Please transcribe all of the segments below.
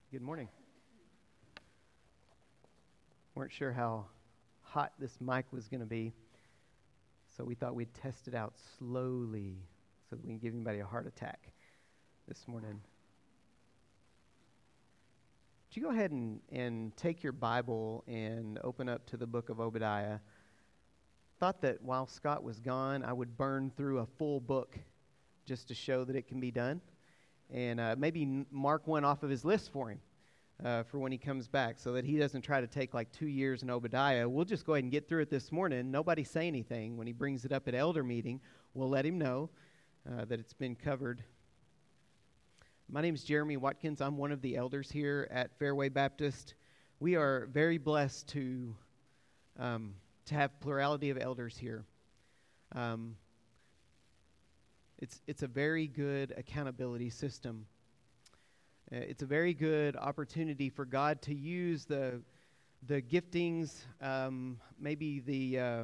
Good morning. Weren't sure how hot this mic was going to be, so we thought we'd test it out slowly so that we can give anybody a heart attack this morning. Would you go ahead and take your Bible and open up to the book of Obadiah? Thought that while Scott was gone, I would burn through a full book just to show that it can be done. And maybe mark one off of his list for him for when he comes back so that he doesn't try to take like 2 years in Obadiah. We'll just go ahead and get through it this morning. Nobody say anything. When he brings it up at elder meeting, we'll let him know that it's been covered. My name is Jeremy Watkins. I'm one of the elders here at Fairway Baptist. We are very blessed to have plurality of elders here. It's a very good accountability system. It's a very good opportunity for God to use the giftings, maybe the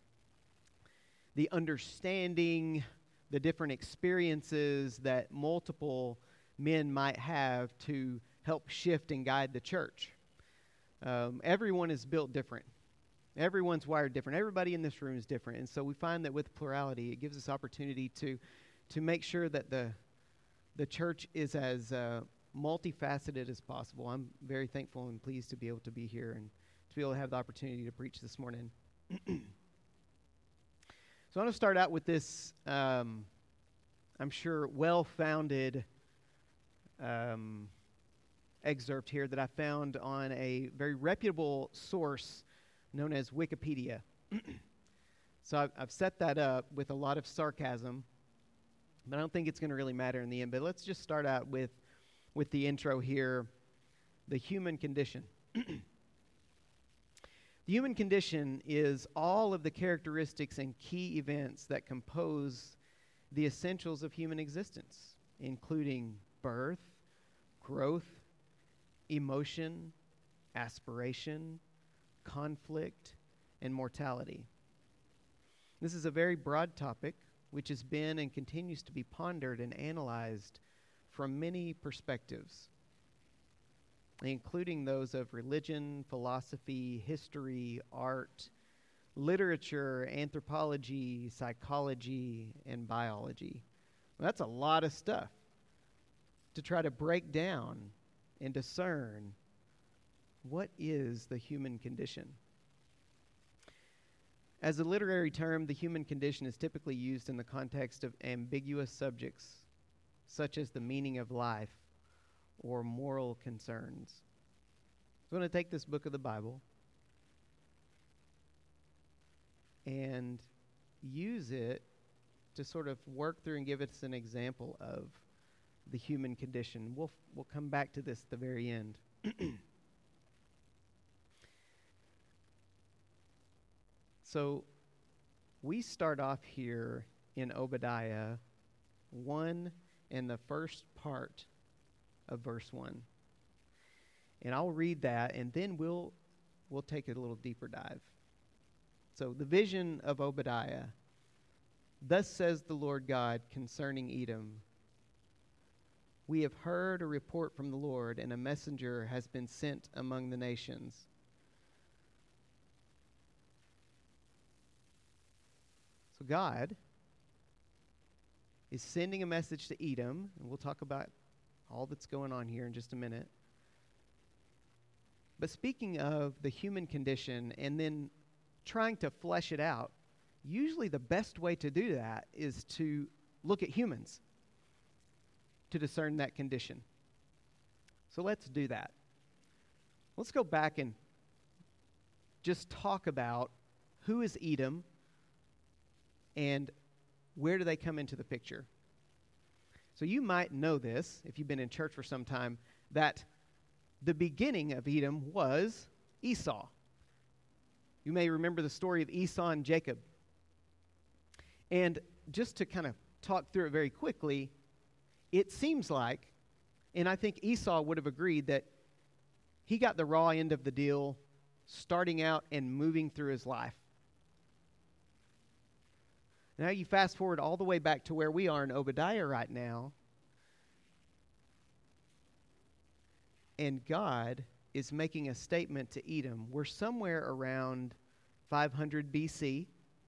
understanding, the different experiences that multiple men might have to help shift and guide the church. Everyone is built different. Everyone's wired different. Everybody in this room is different. And so we find that with plurality, it gives us opportunity to make sure that the church is as multifaceted as possible. I'm very thankful and pleased to be able to be here and to be able to have the opportunity to preach this morning. So I want to start out with this, I'm sure, well-founded excerpt here that I found on a very reputable source known as Wikipedia. So I've set that up with a lot of sarcasm, but I don't think it's going to really matter in the end. But let's just start out with the intro here, the human condition. The human condition is all of the characteristics and key events that compose the essentials of human existence, including birth, growth, emotion, aspiration, conflict, and mortality. This is a very broad topic which has been and continues to be pondered and analyzed from many perspectives, including those of religion, philosophy, history, art, literature, anthropology, psychology, and biology. Well, that's a lot of stuff to try to break down and discern what is the human condition. As a literary term, the human condition is typically used in the context of ambiguous subjects, such as the meaning of life or moral concerns. So I'm going to take this book of the Bible and use it to sort of work through and give us an example of the human condition. We'll come back to this at the very end. So we start off here in Obadiah 1 in the first part of verse 1. And I'll read that, and then we'll take a little deeper dive. So the vision of Obadiah. Thus says the Lord God concerning Edom. We have heard a report from the Lord, and a messenger has been sent among the nations. So God is sending a message to Edom, and we'll talk about all that's going on here in just a minute. But speaking of the human condition and then trying to flesh it out, usually the best way to do that is to look at humans to discern that condition. So let's do that. Let's go back and just talk about who is Edom and where do they come into the picture. So you might know this, if you've been in church for some time, that the beginning of Edom was Esau. You may remember the story of Esau and Jacob. And just to kind of talk through it very quickly, it seems like, and I think Esau would have agreed, that he got the raw end of the deal starting out and moving through his life. Now you fast forward all the way back to where we are in Obadiah right now, And God is making a statement to Edom. We're somewhere around 500 BC,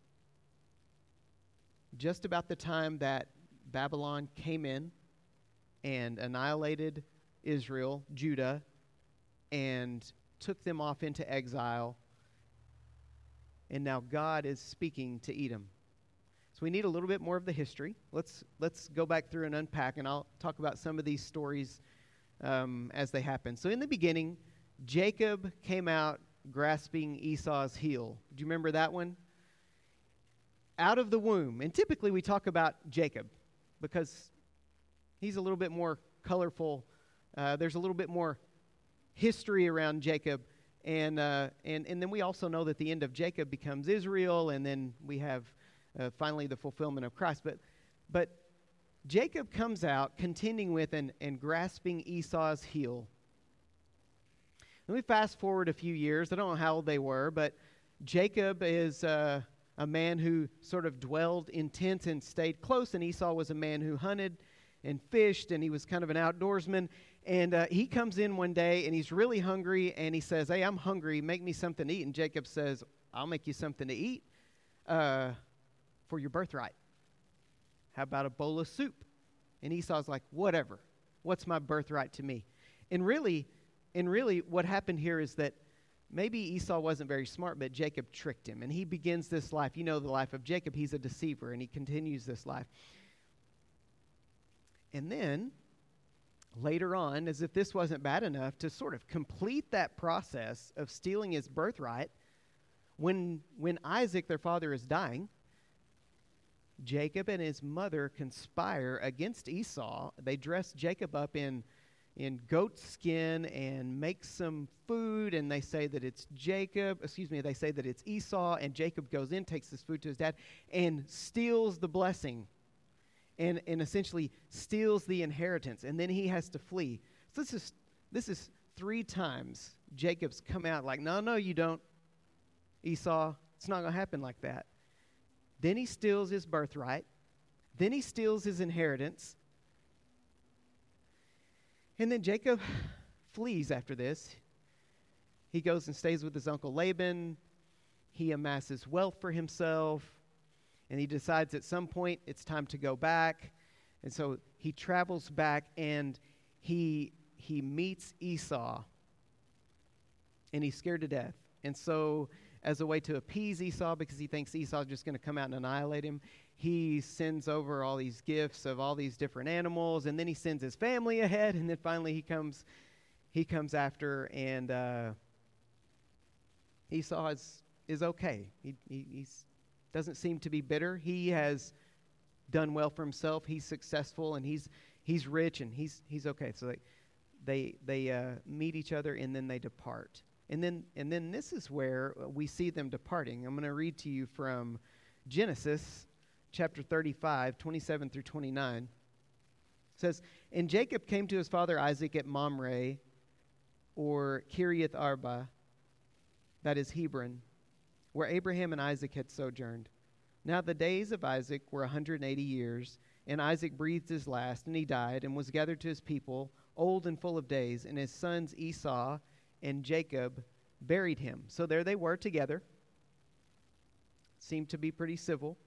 just about the time that Babylon came in and annihilated Israel, Judah, and took them off into exile. And now God is speaking to Edom. So we need a little bit more of the history. Let's go back through and unpack, and I'll talk about some of these stories as they happen. So in the beginning, Jacob came out grasping Esau's heel. Do you remember that one? Out of the womb. And typically we talk about Jacob because he's a little bit more colorful. There's a little bit more history around Jacob. And then we also know that the end of Jacob becomes Israel, and then we have finally the fulfillment of Christ. But Jacob comes out contending with and grasping Esau's heel. Let me fast forward a few years. I don't know how old they were, but Jacob is a man who sort of dwelled in tents and stayed close, and Esau was a man who hunted and fished, and he was kind of an outdoorsman. And he comes in one day, and he's really hungry, and he says, "Hey, I'm hungry. Make me something to eat." And Jacob says, "I'll make you something to eat for your birthright. How about a bowl of soup?" And Esau's like, "Whatever. What's my birthright to me?" And really, what happened here is that maybe Esau wasn't very smart, but Jacob tricked him. And he begins this life. You know the life of Jacob. He's a deceiver, and he continues this life. And then, later on, as if this wasn't bad enough, to sort of complete that process of stealing his birthright, when Isaac, their father, is dying, Jacob and his mother conspire against Esau. They dress Jacob up in goat skin and make some food, and they say that it's they say that it's Esau, and Jacob goes in, takes this food to his dad, and steals the blessing, and essentially steals the inheritance, and then he has to flee. So this is 3 times Jacob's come out like, no, you don't, Esau, it's not going to happen like that. Then he steals his birthright. Then he steals his inheritance. And then Jacob flees after this. He goes and stays with his uncle Laban. He amasses wealth for himself. And he decides at some point it's time to go back. And so he travels back, and he meets Esau. And he's scared to death. And so, as a way to appease Esau, because he thinks Esau's just going to come out and annihilate him, he sends over all these gifts of all these different animals, and then he sends his family ahead, and then finally he comes after, and Esau is okay. He doesn't seem to be bitter. He has done well for himself. He's successful, and he's rich, and he's okay. So they meet each other, and then they depart. And then this is where we see them departing. I'm going to read to you from Genesis chapter 35, 27 through 29. It says, "And Jacob came to his father Isaac at Mamre, or Kiriath Arba, that is Hebron, where Abraham and Isaac had sojourned. Now the days of Isaac were 180 years, and Isaac breathed his last, and he died, and was gathered to his people, old and full of days, and his sons Esau and Jacob buried him." So there they were together. Seemed to be pretty civil.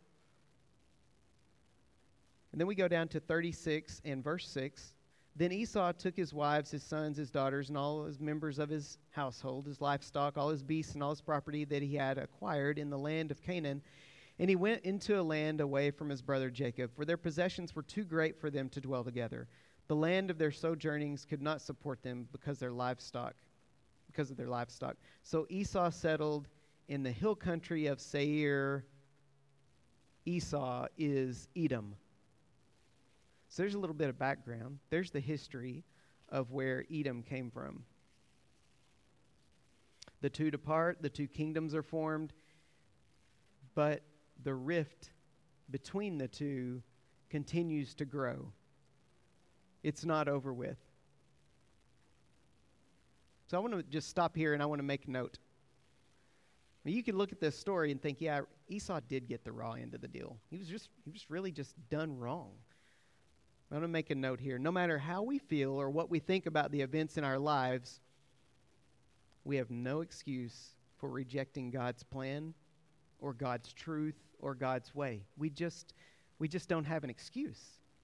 And then we go down to 36 and verse 6. "Then Esau took his wives, his sons, his daughters, and all his members of his household, his livestock, all his beasts, and all his property that he had acquired in the land of Canaan. And he went into a land away from his brother Jacob, for their possessions were too great for them to dwell together. The land of their sojournings could not support them because of their livestock. So Esau settled in the hill country of Seir." Esau is Edom. So there's a little bit of background. There's the history of where Edom came from. The two depart, the two kingdoms are formed, but the rift between the two continues to grow. It's not over with. So I want to just stop here, and I want to make a note. You can look at this story and think, yeah, Esau did get the raw end of the deal. He was really just done wrong. I'm going to make a note here. No matter how we feel or what we think about the events in our lives, we have no excuse for rejecting God's plan or God's truth or God's way. We just don't have an excuse.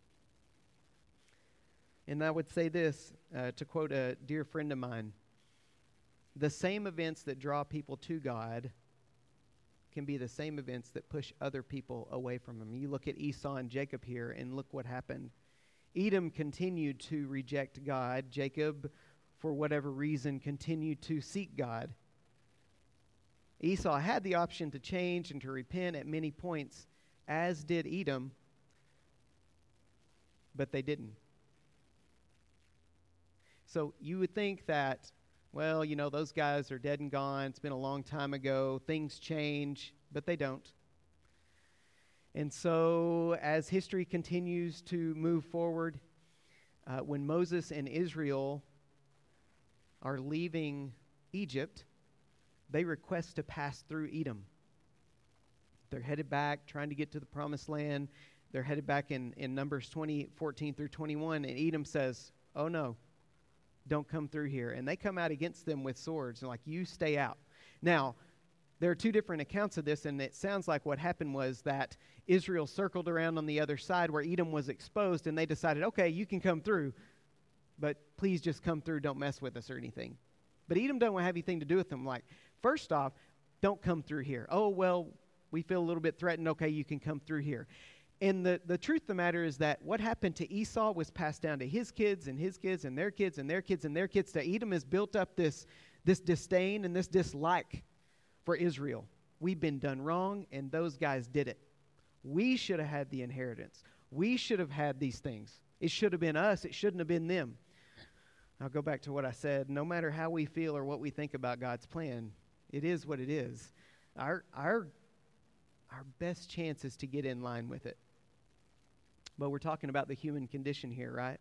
And I would say this, to quote a dear friend of mine, the same events that draw people to God can be the same events that push other people away from Him. You look at Esau and Jacob here, and look what happened. Edom continued to reject God. Jacob, for whatever reason, continued to seek God. Esau had the option to change and to repent at many points, as did Edom, but they didn't. So you would think that, well, those guys are dead and gone. It's been a long time ago. Things change, but they don't. And so as history continues to move forward, when Moses and Israel are leaving Egypt, they request to pass through Edom. They're headed back, trying to get to the promised land. They're headed back in Numbers 14 through 21, and Edom says, oh no, don't come through here. And they come out against them with swords, and you stay out. Now, there are two different accounts of this, and it sounds like what happened was that Israel circled around on the other side where Edom was exposed, and they decided, okay, you can come through, but please just come through, don't mess with us or anything. But Edom don't have anything to do with them. First off, don't come through here. Oh, well, we feel a little bit threatened. Okay, you can come through here. And the truth of the matter is that what happened to Esau was passed down to his kids and his kids and their kids and their kids and their kids. To Edom has built up this disdain and this dislike for Israel. We've been done wrong, and those guys did it. We should have had the inheritance. We should have had these things. It should have been us. It shouldn't have been them. I'll go back to what I said. No matter how we feel or what we think about God's plan, it is what it is. Our best chance is to get in line with it. But we're talking about the human condition here, right?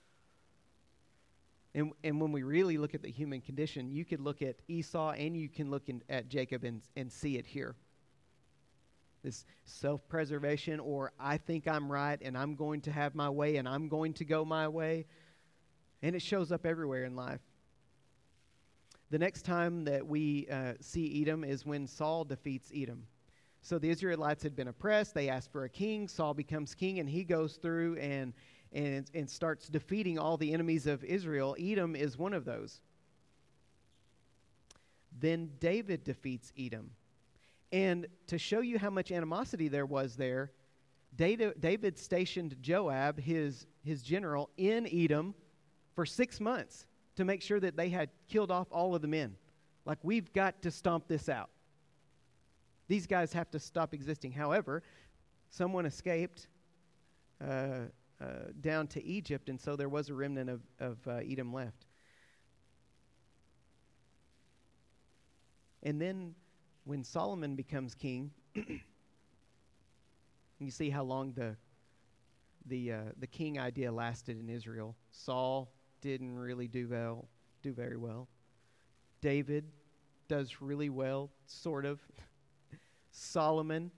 And when we really look at the human condition, you could look at Esau and you can look at Jacob and see it here. This self-preservation, or I think I'm right and I'm going to have my way and I'm going to go my way. And it shows up everywhere in life. The next time that we see Edom is when Saul defeats Edom. So the Israelites had been oppressed. They asked for a king. Saul becomes king, and he goes through and starts defeating all the enemies of Israel. Edom is one of those. Then David defeats Edom. And to show you how much animosity there was there, David stationed Joab, his general, in Edom for 6 months to make sure that they had killed off all of the men. We've got to stomp this out. These guys have to stop existing. However, someone escaped down to Egypt, and so there was a remnant of Edom left. And then when Solomon becomes king, you see how long the king idea lasted in Israel. Saul didn't really do very well. David does really well, sort of. Solomon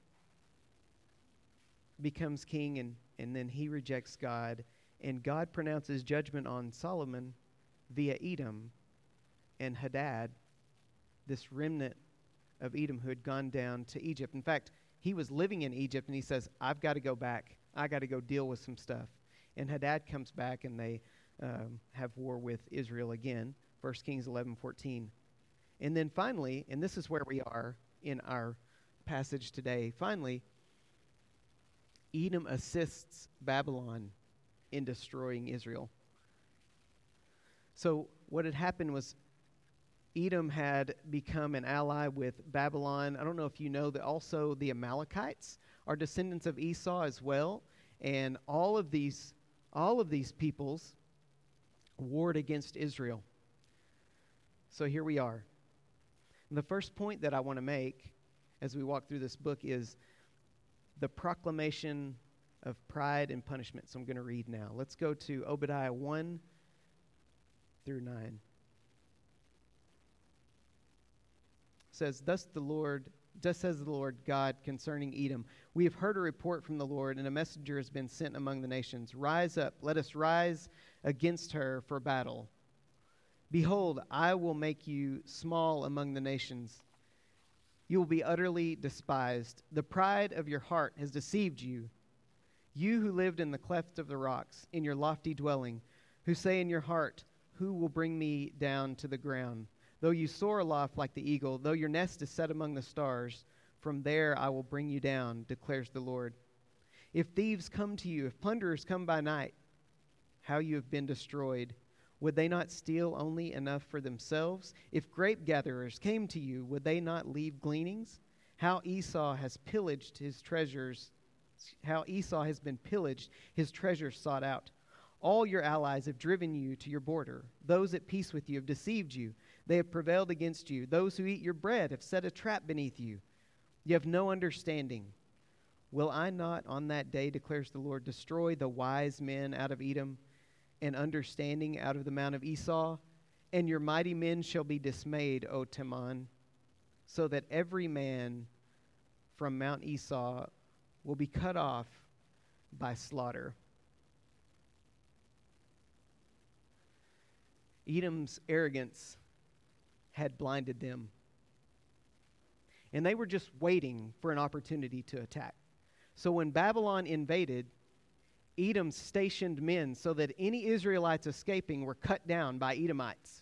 becomes king, and then he rejects God, and God pronounces judgment on Solomon via Edom and Hadad, this remnant of Edom who had gone down to Egypt. In fact, he was living in Egypt, and he says, I've got to go back. I got to go deal with some stuff. And Hadad comes back, and they have war with Israel again, 1 Kings 11:14. And then finally, and this is where we are in our passage today, finally, Edom assists Babylon in destroying Israel. So what had happened was Edom had become an ally with Babylon. I don't know if you know that also the Amalekites are descendants of Esau as well. And all of these peoples warred against Israel. So here we are. And the first point that I want to make as we walk through this book is the proclamation of pride and punishment. So I'm going to read now. Let's go to Obadiah 1 through 9. It says, Thus the Lord Thus says the Lord God concerning Edom, we have heard a report from the Lord, and a messenger has been sent among the nations. Rise up, let us rise against her for battle. Behold, I will make you small among the nations. You will be utterly despised. The pride of your heart has deceived you. You who lived in the cleft of the rocks, in your lofty dwelling, who say in your heart, who will bring me down to the ground? Though you soar aloft like the eagle, though your nest is set among the stars, from there I will bring you down, declares the Lord. If thieves come to you, if plunderers come by night, how you have been destroyed. Would they not steal only enough for themselves? If grape gatherers came to you, would they not leave gleanings? How Esau has pillaged his treasures, how Esau has been pillaged, his treasures sought out. All your allies have driven you to your border. Those at peace with you have deceived you. They have prevailed against you. Those who eat your bread have set a trap beneath you. You have no understanding. Will I not on that day, declares the Lord, destroy the wise men out of Edom and understanding out of the mount of Esau? And your mighty men shall be dismayed, O Teman, so that every man from Mount Esau will be cut off by slaughter. Edom's arrogance had blinded them. And they were just waiting for an opportunity to attack. So when Babylon invaded, Edom stationed men so that any Israelites escaping were cut down by Edomites.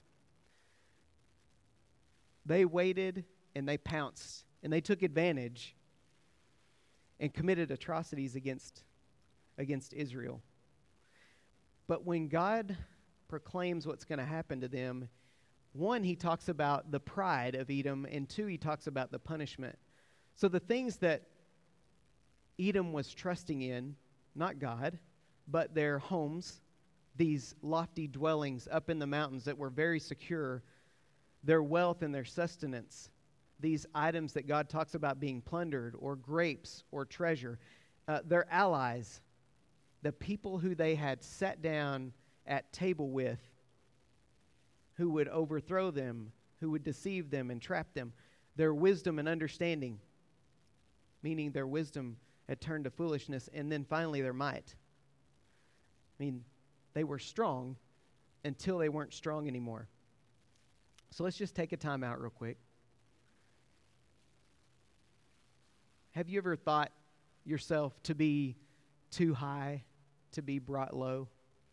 They waited and they pounced and they took advantage and committed atrocities against Israel. But when God proclaims what's going to happen to them, one, he talks about the pride of Edom, and two, he talks about the punishment. So the things that Edom was trusting in, not God, but their homes, these lofty dwellings up in the mountains that were very secure, their wealth and their sustenance, these items that God talks about being plundered, or grapes, or treasure, their allies, the people who they had sat down at table with, who would overthrow them, who would deceive them and trap them, their wisdom and understanding, meaning their wisdom had turned to foolishness, and then finally their might. I mean, they were strong until they weren't strong anymore. So let's just take a time out real quick. Have you ever thought yourself to be too high to be brought low?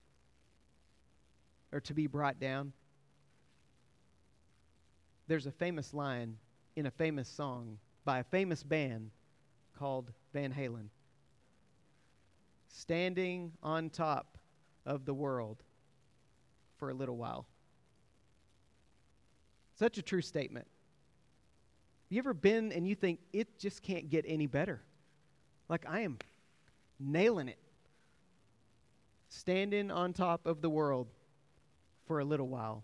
Or to be brought down? There's a famous line in a famous song by a famous band called Van Halen. Standing on top of the world for a little while. Such a true statement. You ever been and you think it just can't get any better? Like, I am nailing it. Standing on top of the world for a little while.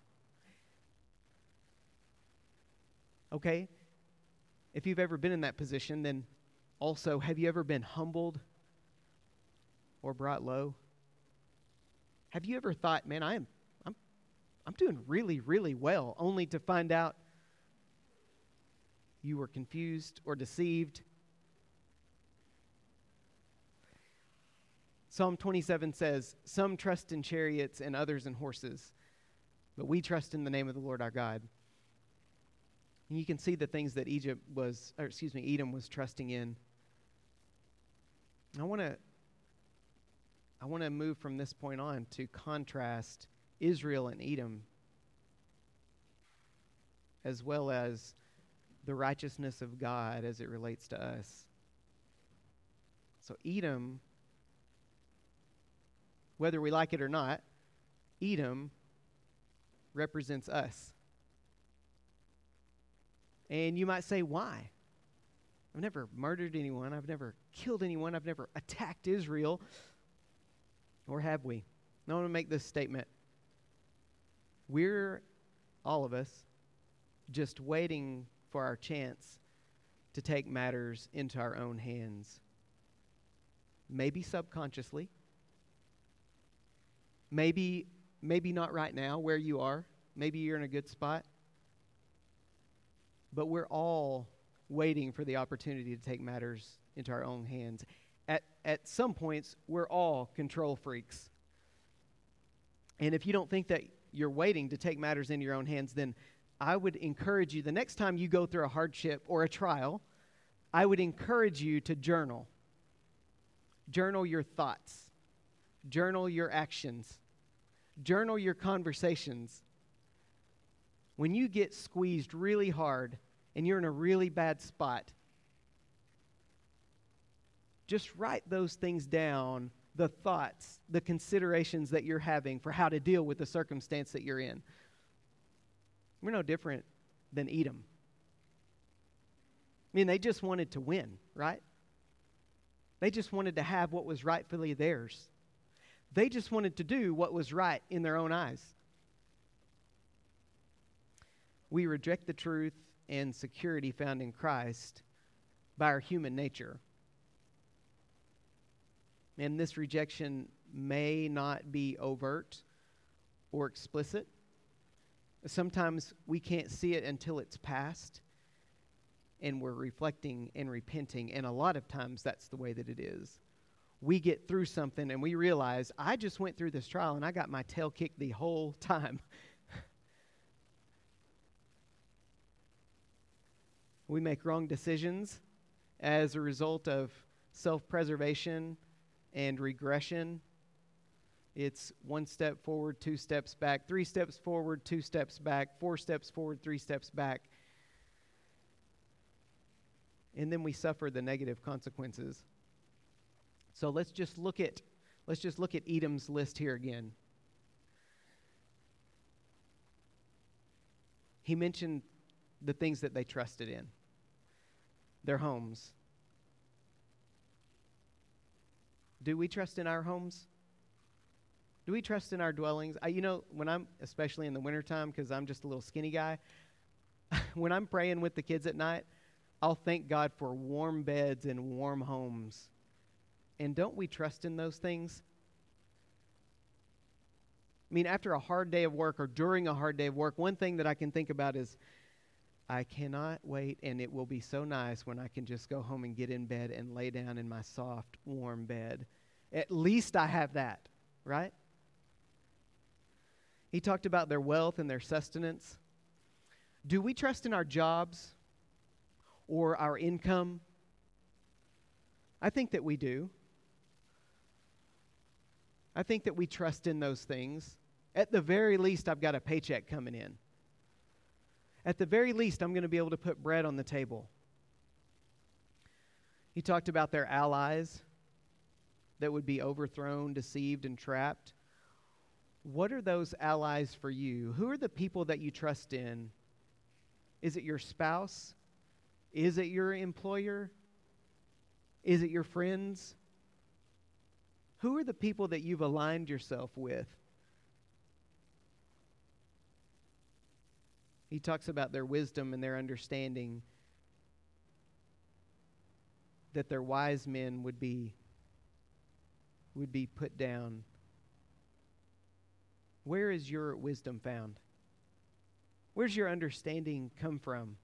Okay? If you've ever been in that position, then also, have you ever been humbled or brought low? Have you ever thought, man, I'm doing really, really well, only to find out you were confused or deceived? Psalm 27 says, some trust in chariots and others in horses, but we trust in the name of the Lord our God. And you can see the things that Edom was trusting in. I want to move from this point on to contrast Israel and Edom, as well as the righteousness of God as it relates to us. So Edom, whether we like it or not, Edom represents us. And you might say, why? I've never murdered anyone. I've never killed anyone. I've never attacked Israel. Or have we? I want to make this statement. We're, all of us, just waiting for our chance to take matters into our own hands. Maybe subconsciously. Maybe not right now where you are. Maybe you're in a good spot. But we're all waiting for the opportunity to take matters into our own hands. At some points, we're all control freaks. And if you don't think that you're waiting to take matters into your own hands, then I would encourage you, the next time you go through a hardship or a trial, I would encourage you to journal. Journal your thoughts. Journal your actions. Journal your conversations. When you get squeezed really hard and you're in a really bad spot, just write those things down, the thoughts, the considerations that you're having for how to deal with the circumstance that you're in. We're no different than Edom. I mean, they just wanted to win, right? They just wanted to have what was rightfully theirs. They just wanted to do what was right in their own eyes. We reject the truth and security found in Christ by our human nature. And this rejection may not be overt or explicit. Sometimes we can't see it until it's past and we're reflecting and repenting. And a lot of times that's the way that it is. We get through something and we realize, I just went through this trial and I got my tail kicked the whole time. We make wrong decisions as a result of self-preservation and regression. It's 1 step forward, 2 steps back, 3 steps forward, 2 steps back, 4 steps forward, 3 steps back. And then we suffer the negative consequences. So let's just look at Edom's list here again. He mentioned the things that they trusted in. Their homes. Do we trust in our homes? Do we trust in our dwellings? When I'm, especially in the wintertime, because I'm just a little skinny guy, when I'm praying with the kids at night, I'll thank God for warm beds and warm homes. And don't we trust in those things? I mean, after a hard day of work or during a hard day of work, one thing that I can think about is, I cannot wait, and it will be so nice when I can just go home and get in bed and lay down in my soft, warm bed. At least I have that, right? He talked about their wealth and their sustenance. Do we trust in our jobs or our income? I think that we do. I think that we trust in those things. At the very least, I've got a paycheck coming in. At the very least, I'm going to be able to put bread on the table. He talked about their allies that would be overthrown, deceived, and trapped. What are those allies for you? Who are the people that you trust in? Is it your spouse? Is it your employer? Is it your friends? Who are the people that you've aligned yourself with? He talks about their wisdom and their understanding, that their wise men would be put down. Where is your wisdom found? Where's your understanding come from?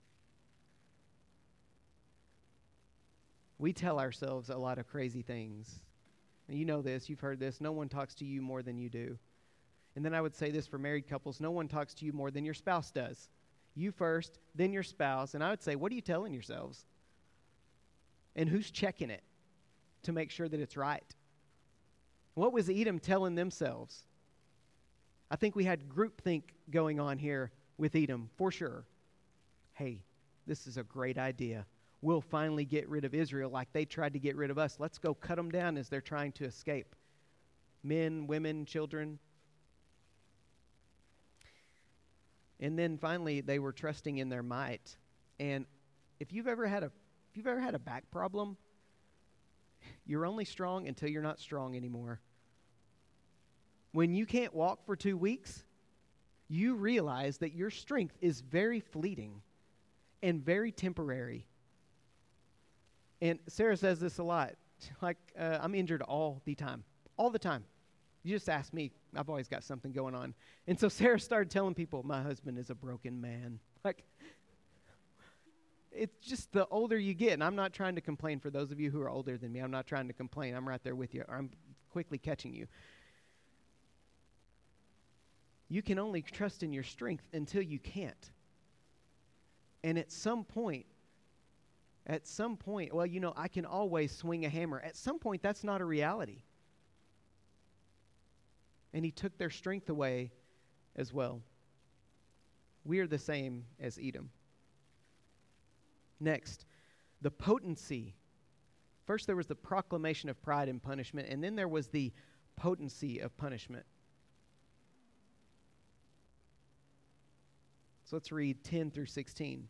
We tell ourselves a lot of crazy things. And you know this, you've heard this. No one talks to you more than you do. And then I would say this for married couples, no one talks to you more than your spouse does. You first, then your spouse. And I would say, what are you telling yourselves? And who's checking it to make sure that it's right? What was Edom telling themselves? I think we had groupthink going on here with Edom, for sure. Hey, this is a great idea. We'll finally get rid of Israel like they tried to get rid of us. Let's go cut them down as they're trying to escape. Men, women, children. And then finally, they were trusting in their might. And if you've ever had a back problem, you're only strong until you're not strong anymore. When you can't walk for 2 weeks, you realize that your strength is very fleeting and very temporary. And Sarah says this a lot. Like, I'm injured all the time. All the time. You just ask me. I've always got something going on. And so Sarah started telling people, my husband is a broken man. Like, it's just the older you get, and I'm not trying to complain for those of you who are older than me. I'm not trying to complain. I'm right there with you. I'm quickly catching you. You can only trust in your strength until you can't. And at some point, well, I can always swing a hammer. At some point, that's not a reality. And he took their strength away as well. We are the same as Edom. Next, the potency. First, there was the proclamation of pride and punishment, and then there was the potency of punishment. So let's read 10 through 16.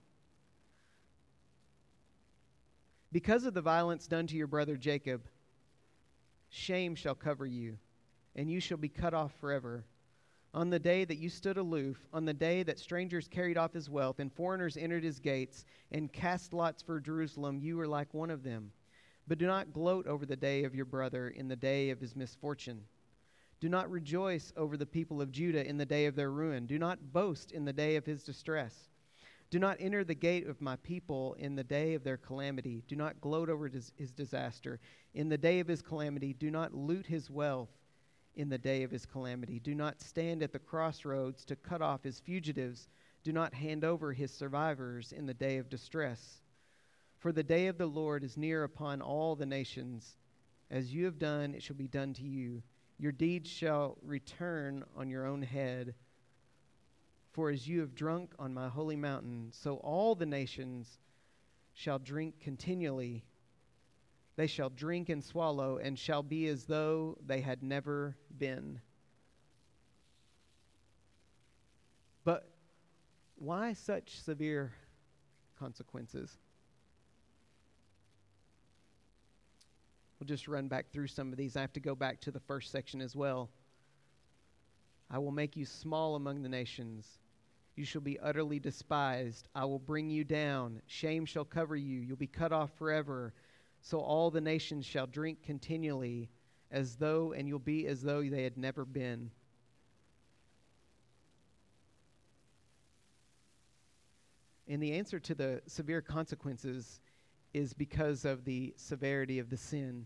Because of the violence done to your brother Jacob, shame shall cover you, and you shall be cut off forever. On the day that you stood aloof, on the day that strangers carried off his wealth, and foreigners entered his gates, and cast lots for Jerusalem, you were like one of them. But do not gloat over the day of your brother in the day of his misfortune. Do not rejoice over the people of Judah in the day of their ruin. Do not boast in the day of his distress. Do not enter the gate of my people in the day of their calamity. Do not gloat over his disaster. In the day of his calamity, do not loot his wealth in the day of his calamity. Do not stand at the crossroads to cut off his fugitives. Do not hand over his survivors in the day of distress. For the day of the Lord is near upon all the nations. As you have done, it shall be done to you. Your deeds shall return on your own head. For as you have drunk on my holy mountain, so all the nations shall drink continually. They shall drink and swallow, and shall be as though they had never been. But why such severe consequences? We'll just run back through some of these. I have to go back to the first section as well. I will make you small among the nations. You shall be utterly despised. I will bring you down. Shame shall cover you. You'll be cut off forever. So all the nations shall drink continually, and you'll be as though they had never been. And the answer to the severe consequences is because of the severity of the sin.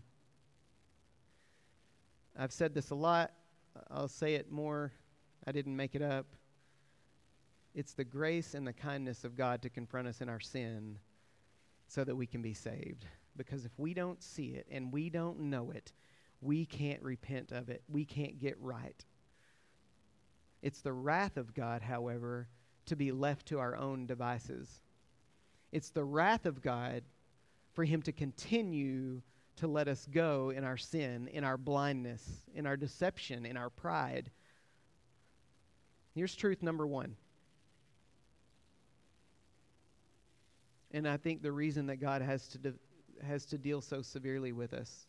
I've said this a lot. I'll say it more. I didn't make it up. It's the grace and the kindness of God to confront us in our sin so that we can be saved. Because if we don't see it and we don't know it, we can't repent of it. We can't get right. It's the wrath of God, however, to be left to our own devices. It's the wrath of God for him to continue to let us go in our sin, in our blindness, in our deception, in our pride. Here's truth number one. And I think the reason that God has to deal so severely with us.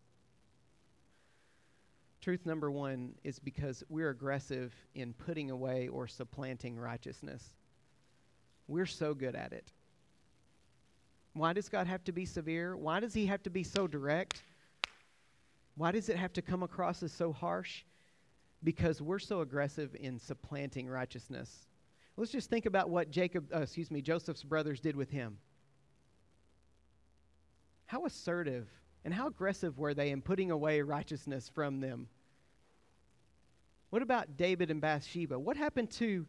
Truth number one is because we're aggressive in putting away or supplanting righteousness. We're so good at it. Why does God have to be severe? Why does he have to be so direct? Why does it have to come across as so harsh? Because we're so aggressive in supplanting righteousness. Let's just think about what Joseph's brothers did with him. How assertive and how aggressive were they in putting away righteousness from them? What about David and Bathsheba? What happened to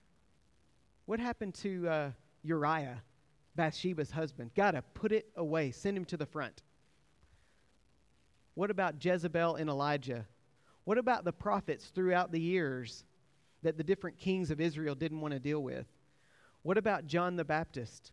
Uriah, Bathsheba's husband? Gotta put it away. Send him to the front. What about Jezebel and Elijah? What about the prophets throughout the years that the different kings of Israel didn't want to deal with? What about John the Baptist?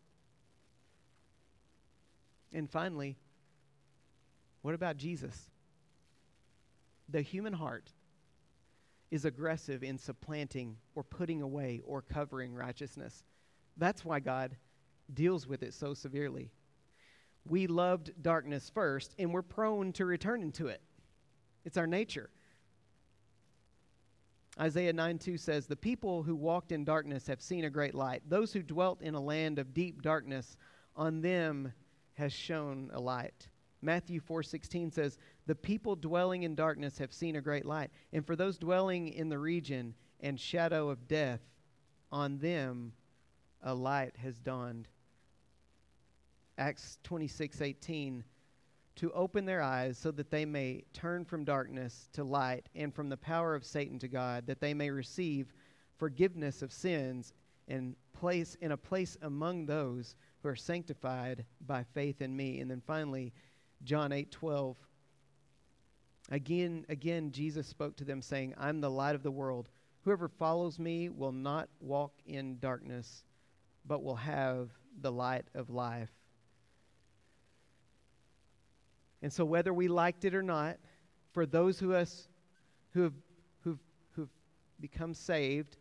And finally, what about Jesus? The human heart is aggressive in supplanting or putting away or covering righteousness. That's why God deals with it so severely. We loved darkness first, and we're prone to return into it. It's our nature. Isaiah 9:2 says, "The people who walked in darkness have seen a great light. Those who dwelt in a land of deep darkness, on them has shone a light." Matthew 4:16 says, "The people dwelling in darkness have seen a great light. And for those dwelling in the region and shadow of death, on them a light has dawned." Acts 26:18, to open their eyes so that they may turn from darkness to light and from the power of Satan to God, that they may receive forgiveness of sins and place in a place among those who are sanctified by faith in me. And then finally, John 8:12. Again, Jesus spoke to them, saying, I'm the light of the world. Whoever follows me will not walk in darkness, but will have the light of life. And so whether we liked it or not, for those who've become saved,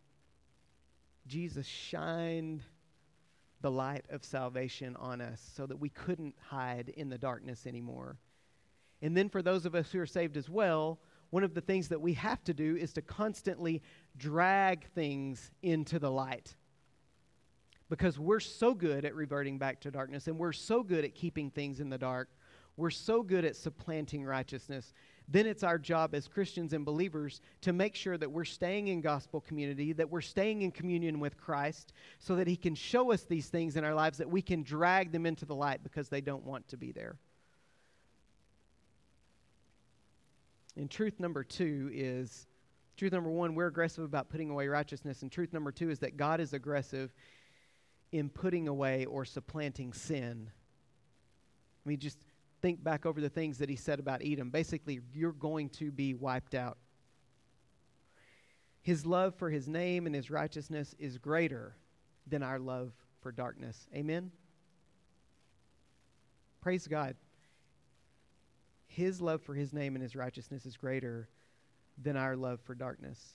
Jesus shined the light of salvation on us so that we couldn't hide in the darkness anymore. And then for those of us who are saved as well, one of the things that we have to do is to constantly drag things into the light. Because we're so good at reverting back to darkness, and we're so good at keeping things in the dark. We're so good at supplanting righteousness. Then it's our job as Christians and believers to make sure that we're staying in gospel community, that we're staying in communion with Christ, so that He can show us these things in our lives, that we can drag them into the light because they don't want to be there. And truth number one, we're aggressive about putting away righteousness. And truth number two is that God is aggressive in putting away or supplanting sin. I mean, just think back over the things that He said about Edom. Basically, you're going to be wiped out. His love for His name and His righteousness is greater than our love for darkness. Amen? Praise God. His love for His name and His righteousness is greater than our love for darkness.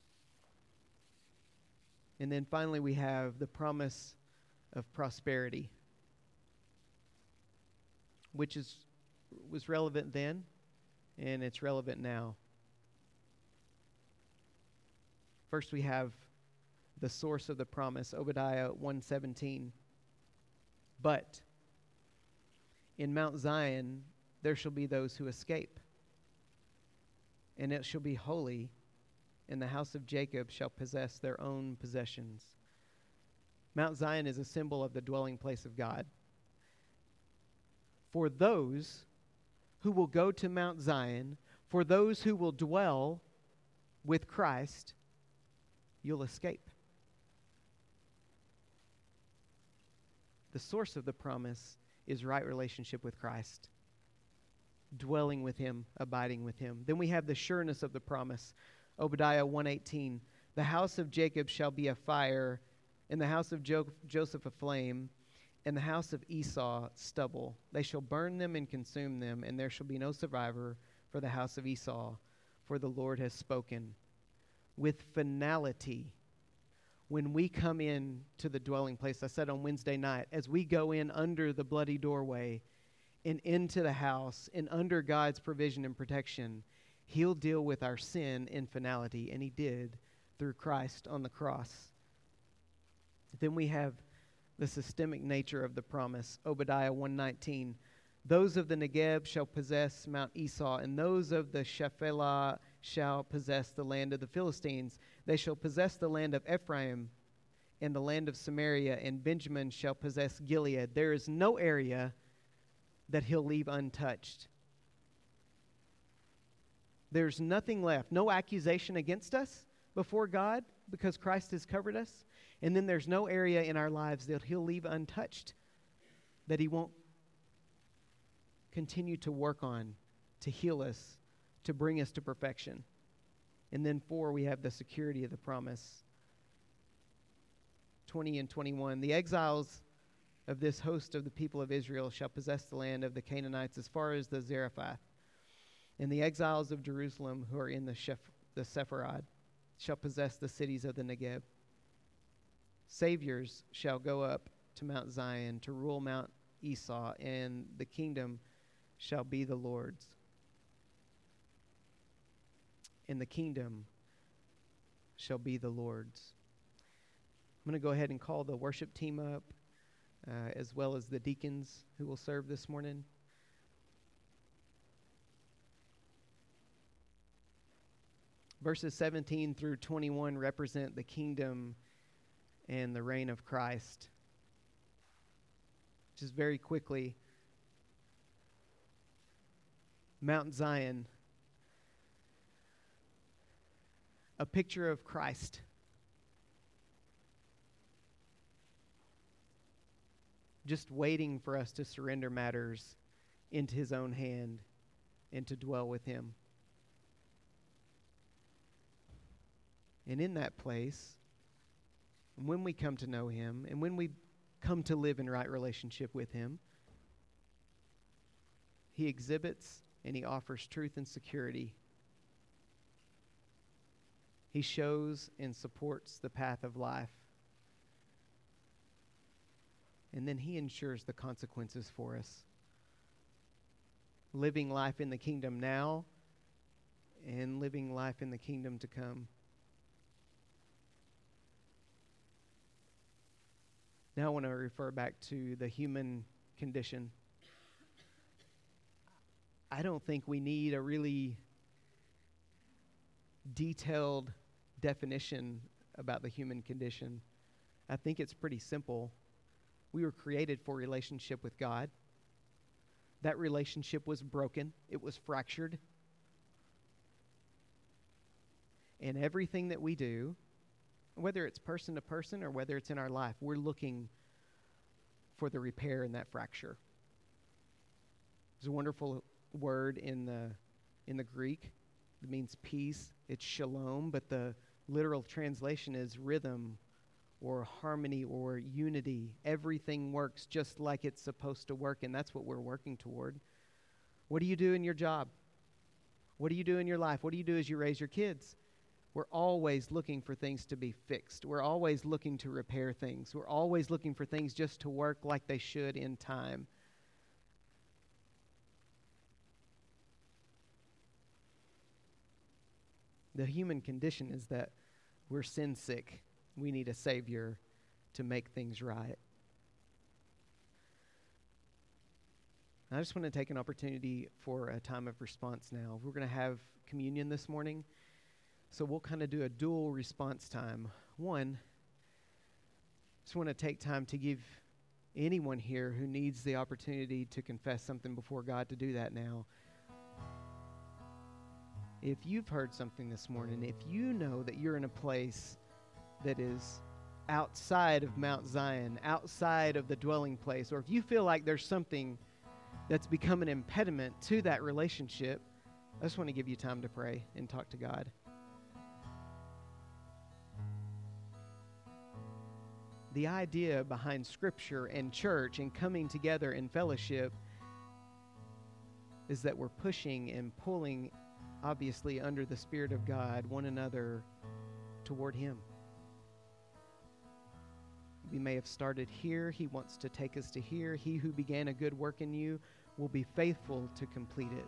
And then finally we have the promise of prosperity, which was relevant then, and it's relevant now. First we have the source of the promise, Obadiah 1:17. But in Mount Zion there shall be those who escape, and it shall be holy, and the house of Jacob shall possess their own possessions. Mount Zion is a symbol of the dwelling place of God. For those who will go to Mount Zion, for those who will dwell with Christ, you'll escape. The source of the promise is right relationship with Christ, dwelling with Him, abiding with Him. Then we have the sureness of the promise, Obadiah 1:18. The house of Jacob shall be a fire, and the house of Joseph a flame, and the house of Esau stubble. They shall burn them and consume them, and there shall be no survivor for the house of Esau, for the Lord has spoken. With finality, when we come in to the dwelling place, I said on Wednesday night, as we go in under the bloody doorway and into the house and under God's provision and protection, He'll deal with our sin in finality, and He did through Christ on the cross. Then we have the systemic nature of the promise, Obadiah 1:19. Those of the Negeb shall possess Mount Esau, and those of the Shephelah shall possess the land of the Philistines. They shall possess the land of Ephraim and the land of Samaria, and Benjamin shall possess Gilead. There is no area that He'll leave untouched. There's nothing left, no accusation against us before God because Christ has covered us. And then there's no area in our lives that He'll leave untouched, that He won't continue to work on, to heal us, to bring us to perfection. And then 4, we have the security of the promise. 20 and 21. The exiles of this host of the people of Israel shall possess the land of the Canaanites as far as the Zarephath. And the exiles of Jerusalem who are in the Sepharad shall possess the cities of the Negeb. Saviors shall go up to Mount Zion to rule Mount Esau, and the kingdom shall be the Lord's. And the kingdom shall be the Lord's. I'm going to go ahead and call the worship team up, as well as the deacons who will serve this morning. Verses 17 through 21 represent the kingdom and the reign of Christ. Just very quickly, Mount Zion, a picture of Christ. Just waiting for us to surrender matters into his own hand and to dwell with him. And in that place, when we come to know him and when we come to live in right relationship with him, he exhibits and he offers truth and security. He shows and supports the path of life. And then he ensures the consequences for us. Living life in the kingdom now and living life in the kingdom to come. Now I want to refer back to the human condition. I don't think we need a really detailed definition about the human condition. I think it's pretty simple. We were created for relationship with God. That relationship was broken. It was fractured. And everything that we do, whether it's person to person or whether it's in our life, we're looking for the repair in that fracture. There's a wonderful word in the Greek. It means peace. It's shalom, but the literal translation is rhythm or harmony or unity. Everything works just like it's supposed to work, and that's what we're working toward. What do you do in your job? What do you do in your life? What do you do as you raise your kids? We're always looking for things to be fixed. We're always looking to repair things. We're always looking for things just to work like they should in time. The human condition is that we're sin sick. We need a Savior to make things right. I just want to take an opportunity for a time of response now. We're going to have communion this morning, so we'll kind of do a dual response time. One, just want to take time to give anyone here who needs the opportunity to confess something before God to do that now. If you've heard something this morning, if you know that you're in a place that is outside of Mount Zion, outside of the dwelling place, or if you feel like there's something that's become an impediment to that relationship, I just want to give you time to pray and talk to God. The idea behind Scripture and church and coming together in fellowship is that we're pushing and pulling, obviously under the Spirit of God, one another toward Him. We may have started here. He wants to take us to here. He who began a good work in you will be faithful to complete it.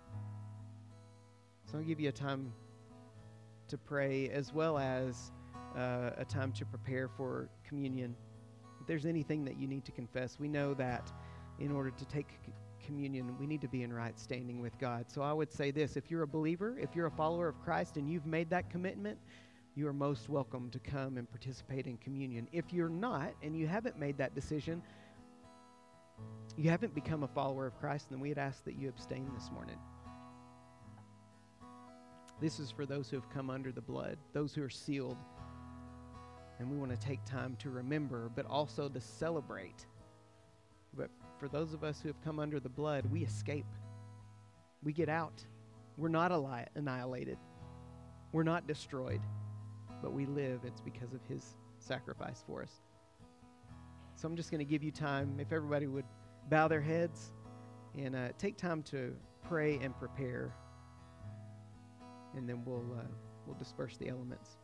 So I'll give you a time to pray as well as a time to prepare for communion. If there's anything that you need to confess, we know that in order to take communion, we need to be in right standing with God. So I would say this: if you're a believer, if you're a follower of Christ and you've made that commitment, you are most welcome to come and participate in communion. If you're not and you haven't made that decision, you haven't become a follower of Christ, then we'd ask that you abstain this morning. This is for those who have come under the blood, those who are sealed. And we want to take time to remember, but also to celebrate. But for those of us who have come under the blood, we escape. We get out. We're not annihilated. We're not destroyed. But we live. It's because of His sacrifice for us. So I'm just going to give you time, if everybody would bow their heads and take time to pray and prepare. And then we'll disperse the elements.